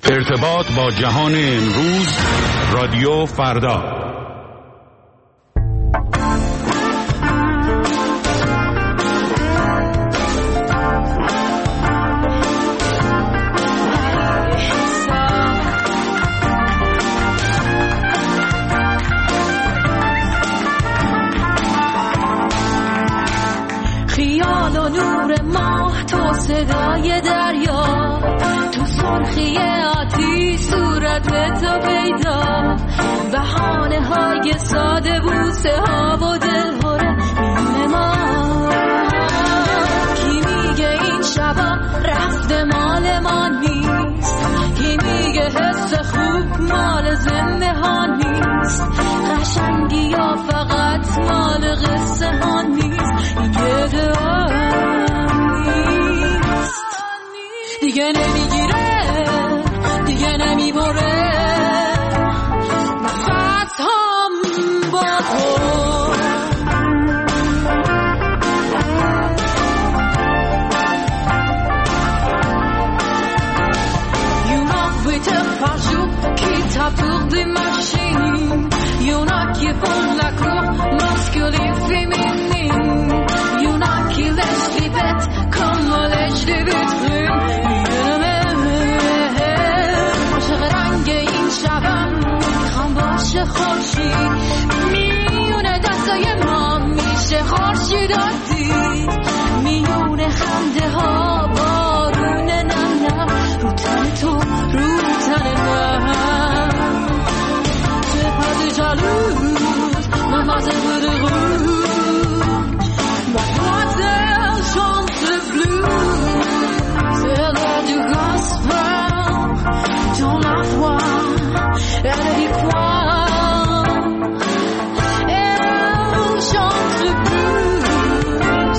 ارتباط با جهان امروز، رادیو فردا. خیال و نور ماه، تو صدای دریا، تو سرخی آتی صورت تو پیدا، بهانه های ساده، بوسه ها و دل هره میونه ما. کی میگه این شبا رفت مال ما نیست، کی میگه حس خوب مال زنده ها نیست، قشنگی یا فقط مال قصه ها نیست، یه دعا نیست دیگه نمیگیره، دیگه نمیبره نفس هم با تو. T'as pour des machines, y'en a qui font la cour masculine féminine, y'en a qui laissent les bêtes comme on lèche des vitrines. عاشق رنگ این شبم میخوام باشه خورشید، میونه دستای ما میشه خورشیداتی، میونه خنده ها بارون نم نم رو تن تو رو تن من. Jalouse, mademoiselle de rouge, mademoiselle chante le blues, c'est l'heure du gospel, dans la voix, elle dit quoi? Elle chante le blues.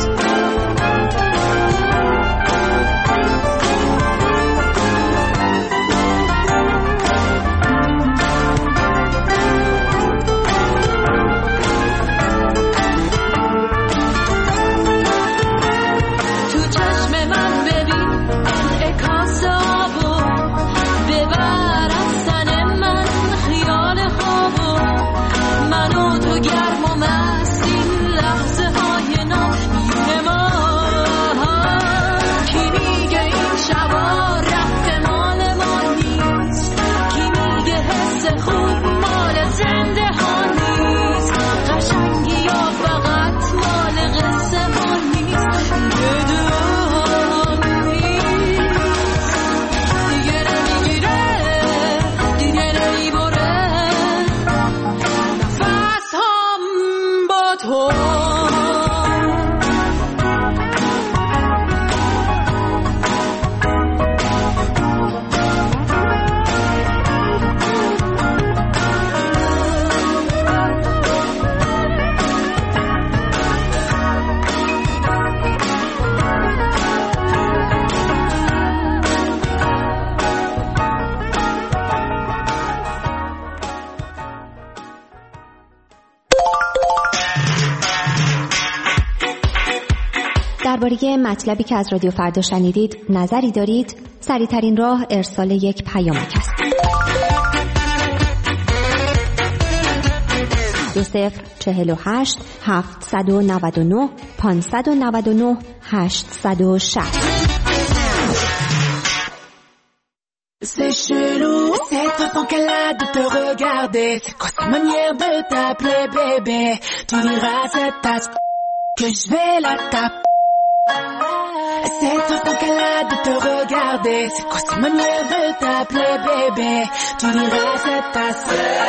درباره مطلبی که از رادیو فردا شنیدید نظری دارید؟ سریع‌ترین راه ارسال یک پیامک است. 2048 799 599 860. C'est chelou, cette façon qu'elle a de te regarder. C'est quoi sa manière de t'appeler bébé? Tu diras à cette tasse que je vais la taper. Cette façon qu'elle a de te regarder. C'est quoi sa manière de t'appeler bébé? Tu diras à cette tasse.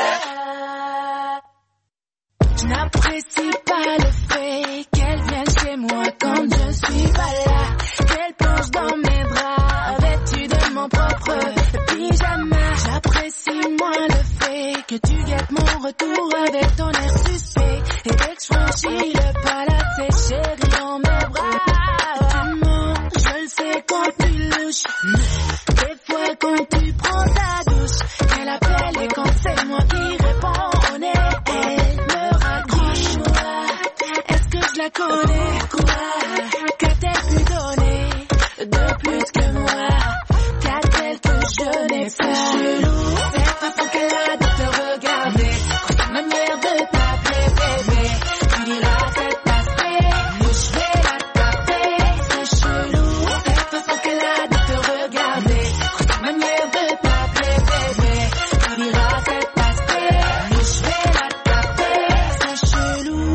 Je n'apprécie pas le fait qu'elle vienne chez moi quand je suis pas là, qu'elle plonge dans mes draps vêtue de mon propre pyjama. J'apprécie moins le fait que tu guettes mon retour avec ton air suspect et dès que je franchis le pas là c'est chérie dans mes bras. Tu mens, je le sais quand tu louches, des fois quand tu prends ta douche, elle appelle et quand c'est moi qui réponds on est elle me raccroche. Est-ce que je la connais? Quoi? Qu'a-t-elle pu donner de plus que moi? Qu'a-t-elle que je n'ai c'est chelou. Cette façon qu'elle a de te regarder, cette manière de t'appeler bébé, tu diras cet aspect, je vais la taper. C'est chelou. Cette façon qu'elle a de te regarder, cette manière de t'appeler bébé, tu diras cet aspect, je vais la taper. C'est chelou.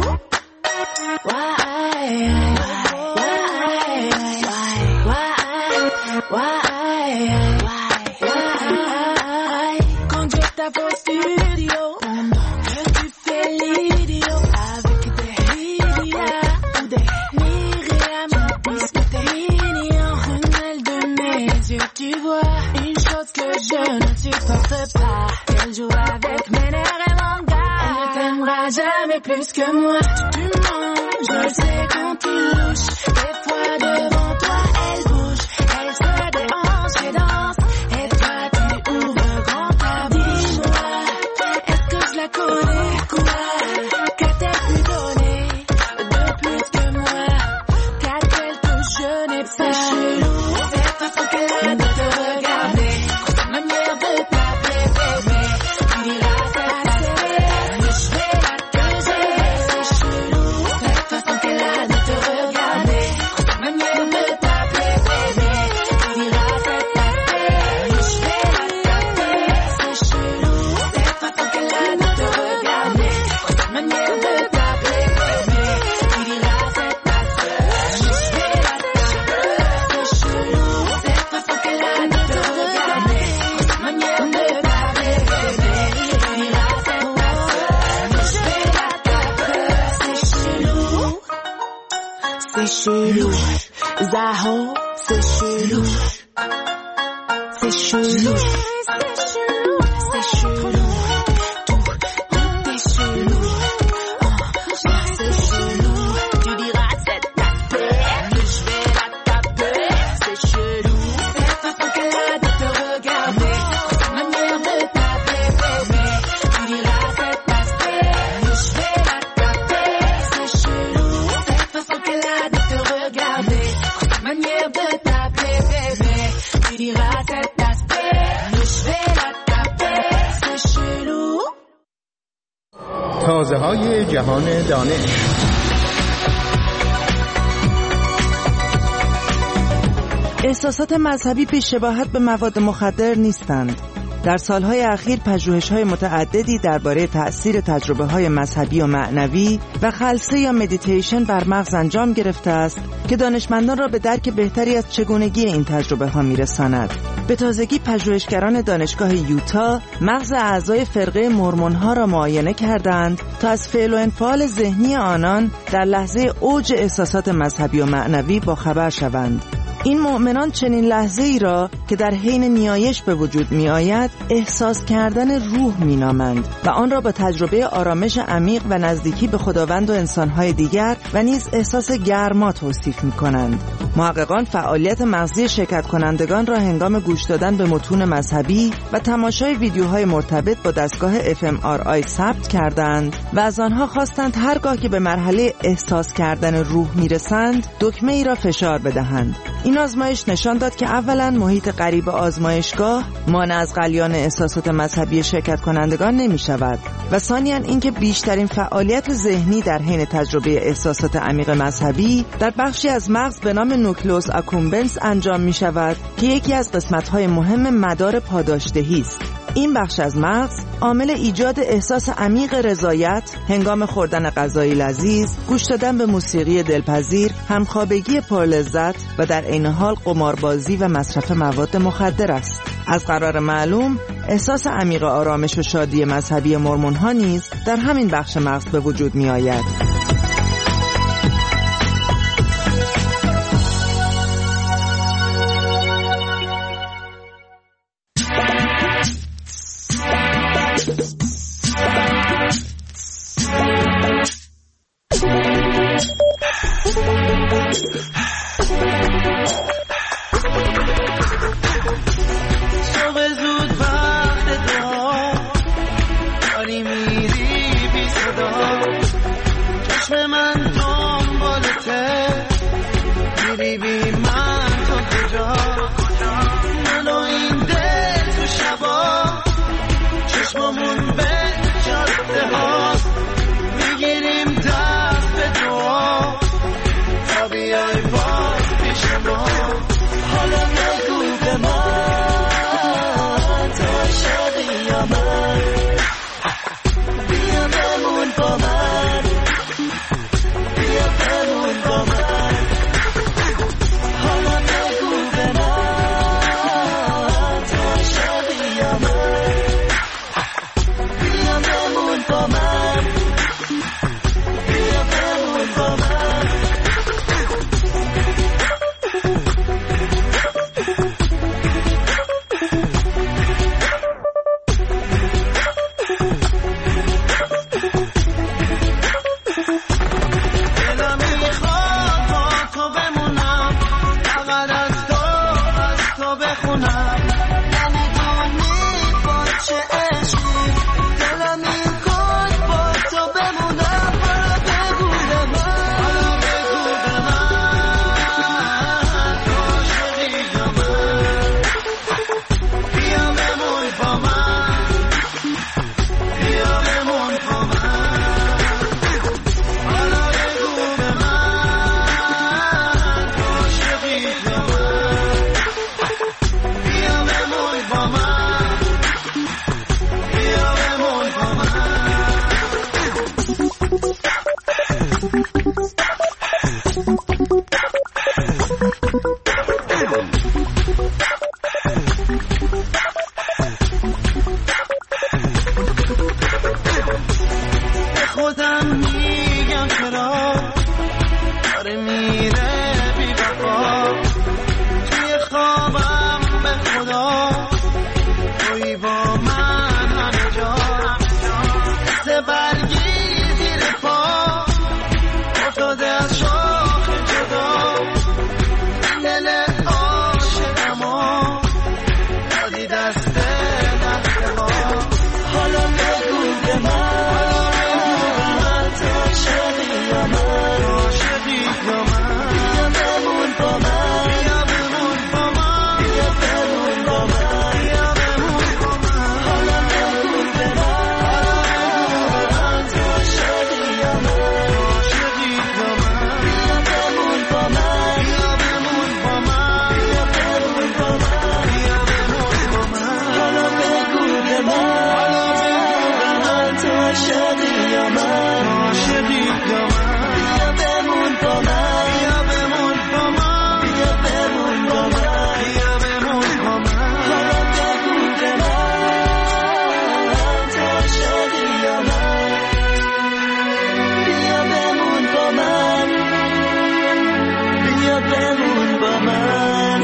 Quand je tape au studio, que tu fais l'idiot avec des Lydia ou des Myriam, puisque t'es mignon, prunelle de mes yeux, tu vois une chose que je ne supporte pas, qu'elle joue avec mes nerfs et mon gars. Elle ne t'aimera jamais plus que moi. Tu mens, je le sais quand tu louches. Des fois devant toi elle bouge, elle se déhanche et danse, et toi tu ouvres grand ta bouche. Dis-moi, est-ce que je la connais? Quoi qu'a-t-elle pu donner de plus que moi? Qu'a-t-elle que je n'ai pas? C'est chelou. Cette façon qu'elle a de te regarder, cette manière de t'appeler bébé, tu diras cette aspect, je vais la causer. C'est chelou. Cette façon qu'elle a de te regarder, cette manière de t'appeler bébé, tu diras cet aspect, je vais la taper. C'est chelou. Cette façon qu'elle a de te regarder, cette manière de t'appeler bébé, tu diras cet aspect, je vais la taper. C'est chelou. Cette façon qu'elle a de te regarder, cette manière de t'appeler bébé, tu diras cet aspect, je vais la taper. C'est chelou. C'est chelou. Zaho, c'est chelou. C'est chelou. C'est chelou. Tout est chelou. C'est chelou. Tu diras cette aspect, je vais la taper. C'est chelou. Cette façon qu'elle a de te regarder, cette manière de t'appeler bébé, tu diras cet aspect, je vais la taper. C'est chelou. Cette façon qu'elle a de te regarder, cette manière de t'appeler bébé, tu diras cet aspect, je vais la taper. C'est chelou. تازه‌های جهان دانش. احساسات مذهبی بی‌شباهت به مواد مخدر نیستند. در سالهای اخیر پژوهش‌های متعددی درباره تأثیر تجربه‌های مذهبی و معنوی و خلسه یا مدیتیشن بر مغز انجام گرفته است که دانشمندان را به درک بهتری از چگونگی این تجربه‌ها می‌رساند. به تازگی پژوهشگران دانشگاه یوتا مغز اعضای فرقه مورمون‌ها را معاینه کردند تا از فعل و انفعال ذهنی آنان در لحظه اوج احساسات مذهبی و معنوی باخبر شوند. این مؤمنان چنین لحظه‌ای را که در حین نیایش به وجود می‌آید احساس کردن روح می‌نامند و آن را با تجربه آرامش عمیق و نزدیکی به خداوند و انسان‌های دیگر و نیز احساس گرما توصیف می‌کنند. محققان فعالیت مغزی شرکت کنندگان را هنگام گوش دادن به متون مذهبی و تماشای ویدیوهای مرتبط با دستگاه fMRI ثبت کردند و از آنها خواستند هرگاه که به مرحله احساس کردن روح می‌رسند دکمه ای را فشار بدهند. این آزمایش نشان داد که اولا محیط قریب آزمایشگاه مانع از غلیان احساسات مذهبی شرکت کنندگان نمی شود و ثانیاً اینکه بیشترین فعالیت ذهنی در حین تجربه احساسات عمیق مذهبی در بخشی از مغز به نام نوکلئوس اکومبنس انجام می شود که یکی از قسمت‌های مهم مدار پاداشدهی است. این بخش از مغز عامل ایجاد احساس عمیق رضایت هنگام خوردن غذای لذیذ، گوش دادن به موسیقی دلپذیر، همخوابگی پرلذت و در عین حال قماربازی و مصرف مواد مخدر است. از قرار معلوم احساس عمیق آرامش و شادی مذهبی مورمون‌ها نیز در همین بخش مغز به وجود می‌آید. چه عشقی دلم میخواد با تو بمونم حالا بگو به من عاشقی یا من بیا بمون با من بیا بمون با من حالا بگو به من عاشقی یا من بیا بمون با من بیا بمون با من به خودم میگم چرا داره میره بی وفا توی خوابم به خدا توی با من همه جا مثل برگی زیر پا افتاده از شاخ جدا دل عاشقمو دادی دست ها حالا بگو به من تو عاشقی یا من عاشقی یا من بیا بمون با من بیا بمون با من بیا بمون با من بیا بمون با من حالا بگو به من تو عاشقی یا من عاشقی یا من بیا بمون با من بیا بمون با من بیا بمون با من بیا بمون با من حالا بگو به من تو عاشقی یا من عاشقی یا من بیا بمون با من بیا بمون با من بیا بمون با من بیا بمون با من حالا بگو به من تو عاشقی یا من بیا بمون با من بیا بمون با من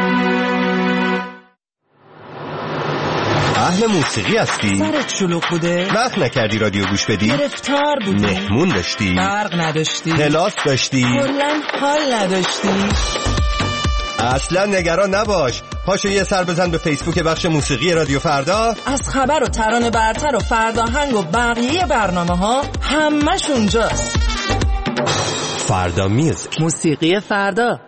اهل موسیقی هستی؟ سرت شلوغ بوده؟ وقت نکردی رادیو گوش بدی؟ گرفتار بودی؟ مهمون داشتی؟ برق نداشتی؟ کلاس داشتی؟ کلاً حال نداشتی؟ اصلا نگران نباش، پاشو یه سر بزن به فیسبوک بخش موسیقی رادیو فردا. از خبر و ترانه برتر و فرداهنگ و بقیه برنامه ها همش اونجاست. فردا میوزیک، موسیقی فردا.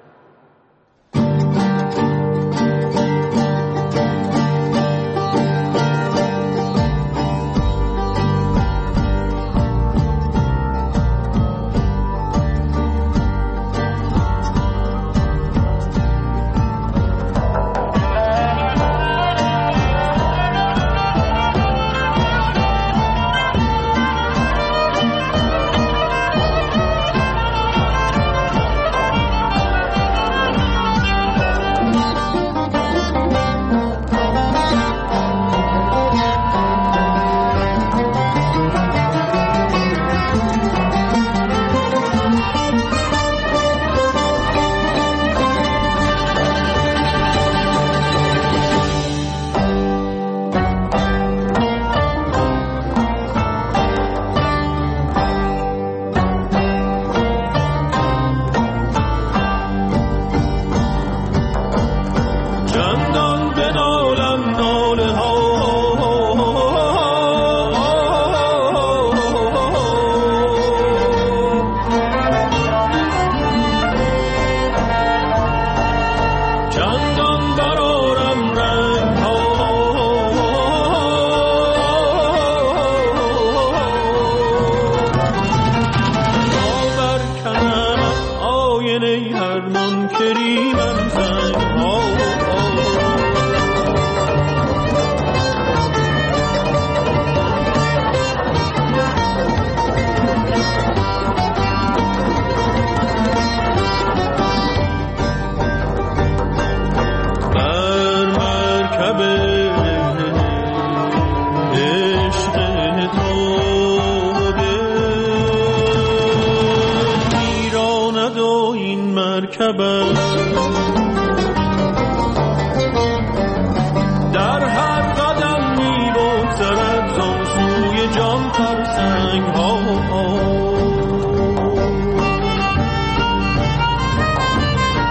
در هر قدم می‌بگذرد زان سوی جان فرسنگ‌ها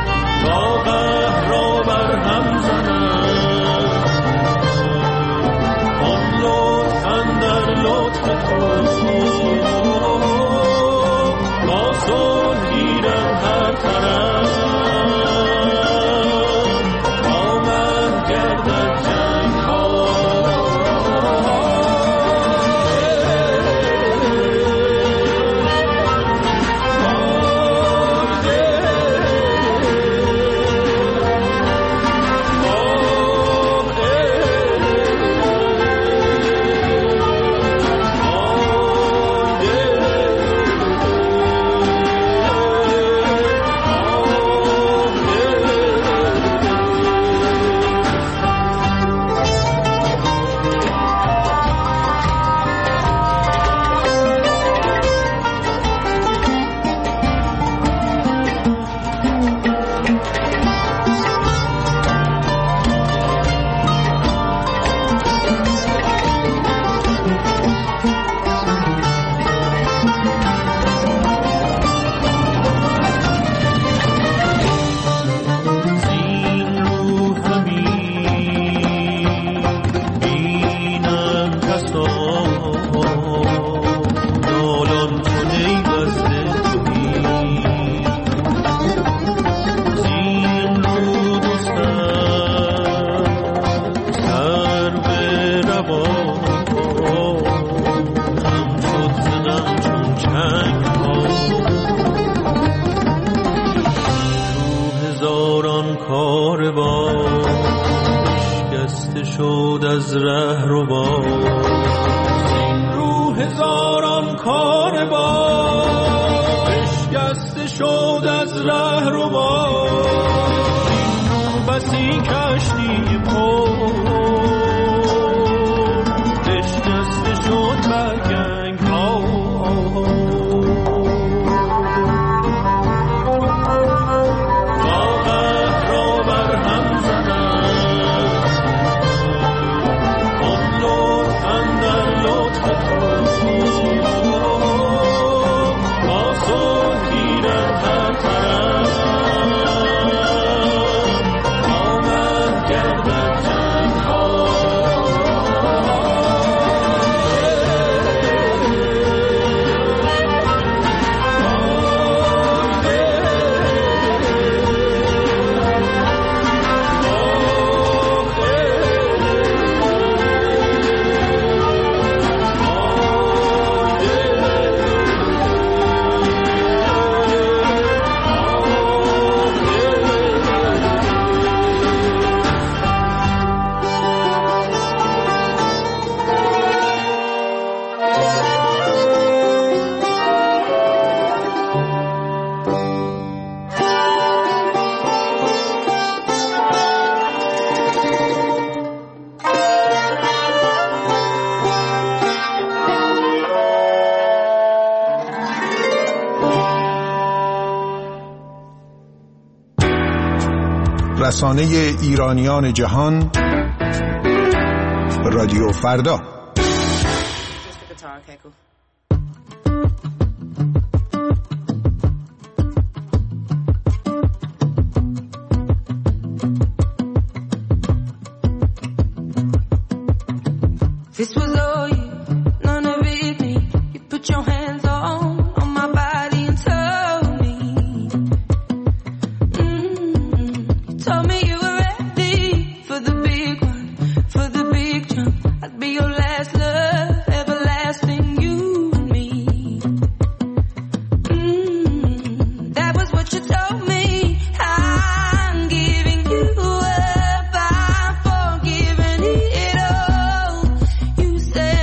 تا قهر را بر هم زند شد از ره رو باز، این رو هزاران کار باز، بشکسته شد از ره رو باز، این رو بسی کشتی پر بشکسته شد برگنگ ها. رسانه ایرانیان جهان رادیو فردا. You said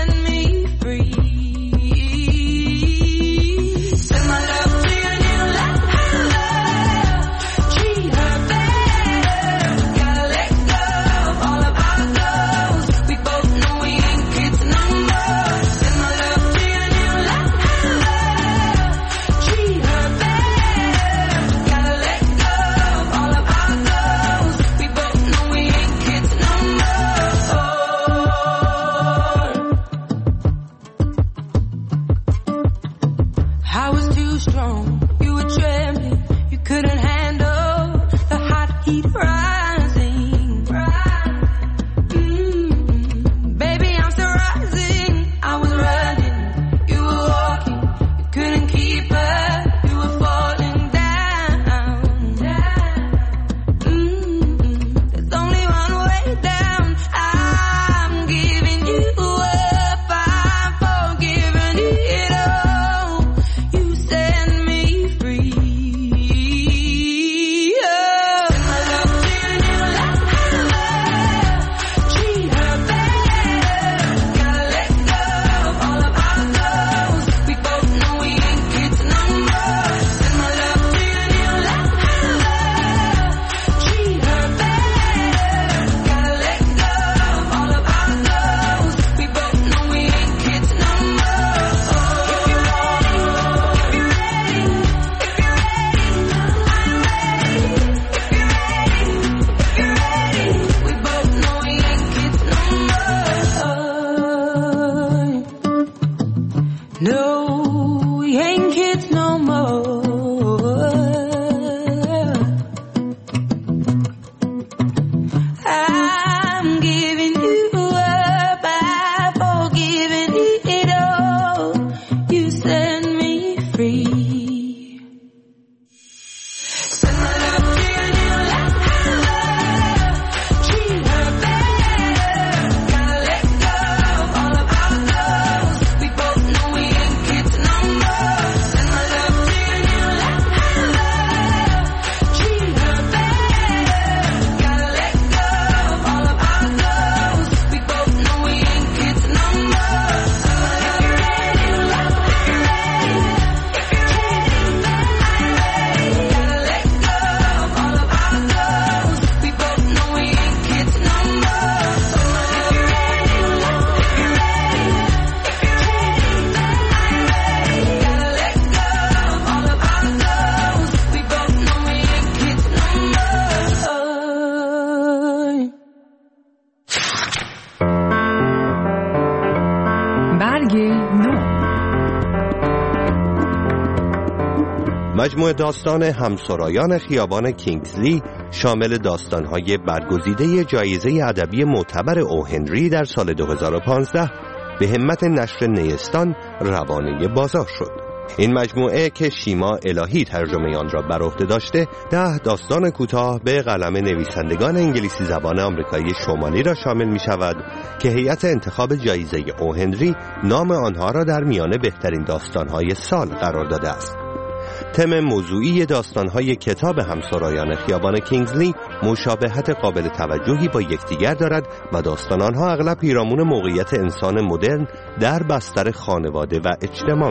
مجموعه داستان همسرایان خیابان کینگزلی شامل داستان‌های برگزیده جایزه ادبی معتبر او هنری در سال 2015 به همت نشر نیستان روانه بازار شد. این مجموعه که شیما الهی ترجمه آن را بر عهده داشته 10 داستان کوتاه به قلم نویسندگان انگلیسی زبان آمریکایی شمالی را شامل می شود که هیئت انتخاب جایزه او هنری نام آنها را در میان بهترین داستان‌های سال قرار داده است. تم موضوعی داستان‌های کتاب همسرایان خیابان کینگزلی مشابهت قابل توجهی با یکدیگر دارد و داستان آنها اغلب پیرامون موقعیت انسان مدرن در بستر خانواده و اجتماع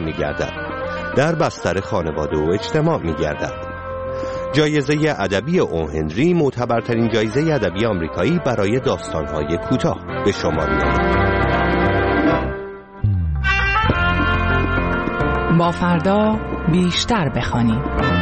می‌گردد. جایزه ادبی او هنری معتبرترین جایزه ادبی آمریکایی برای داستان‌های کوتاه به شمار می‌آید. با فردا بیشتر بخوانیم.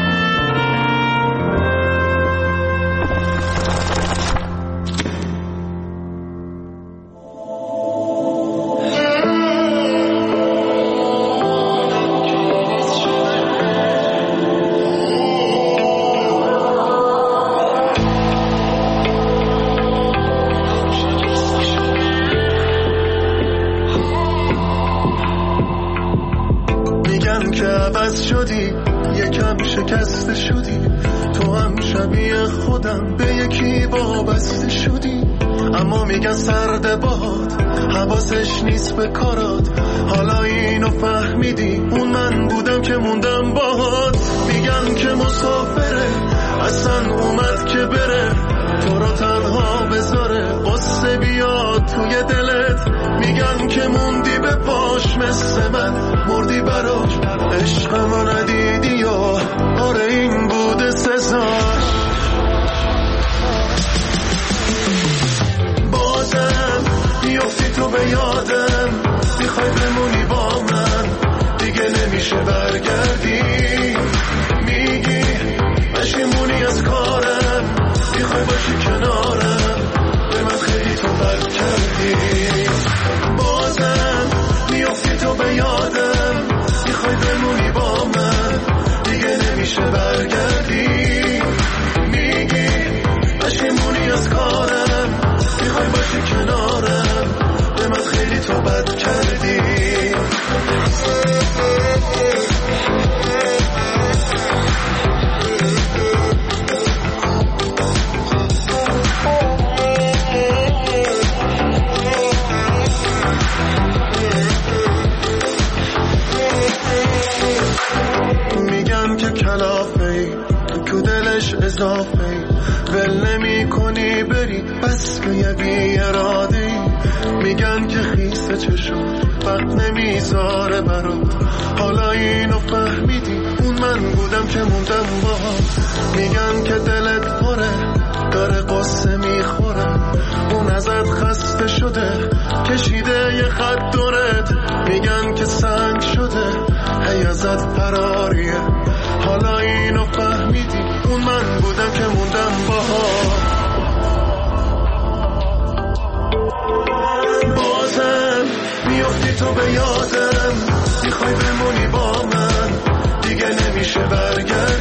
شدی یکم شکسته شدی، تو هم شبیه خودم به یکی وابسته شدی، اما میگن سرد باد حواسش نیست به کارات، حالا اینو فهمیدی اون من بودم که موندم باهات، میگن که مسافره اصلا اومد که بره، تو رو تنها بذاره قصه بیاد توی دلت، میگن که موندی به پاش مثل من مردی براش، عشقمو ندیدی یا آره این بوده سزاش، بازم میافتی تو به یادم، میخوای بمونی با من دیگه نمیشه برگردی، میگی پشیمونی از کارم، میخوای باشی کنارم به من خیلی تو بد کردی، بازم میافتی تو به یادم، میخوای بمونی با من دیگه نمیشه برگردی، میگی پشیمونی از کارم، میخوای باشی کنارم به من خیلی تو بد کردی. میگن که کلافه‌ای تو دلش اضافه‌ای، ول نمی کنی بری بس که یه بی اراده‌ای، میگن که خیسه چشم وقت نمیذاره برات، حالا اینو فهمیدی اون من بودم که موندم باهات، میگن که دلت پره داره قصه میخوره، اون ازت خسته شده کشیده یه خط دورت، میگن که سنگ شده هی ازت پراریه، حالا اینو فهمیدی اون من بودم که موندم باهات، بازم میافتی تو به یادم، میخوای بمونی با من دیگه نمیشه برگرد،